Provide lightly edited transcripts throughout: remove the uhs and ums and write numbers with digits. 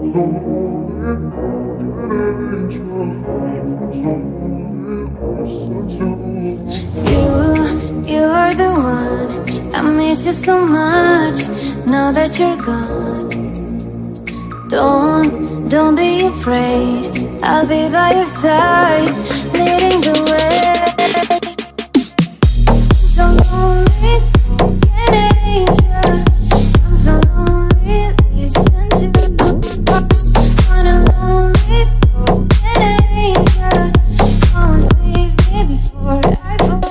You are the one. I miss you so much now that you're gone. Don't be afraid. I'll be by your side, leading the way. So lonely, broken angel. I'm so lonely, listen to on a lonely, broken angel. Come and save me before I fall.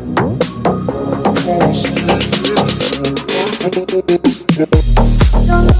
So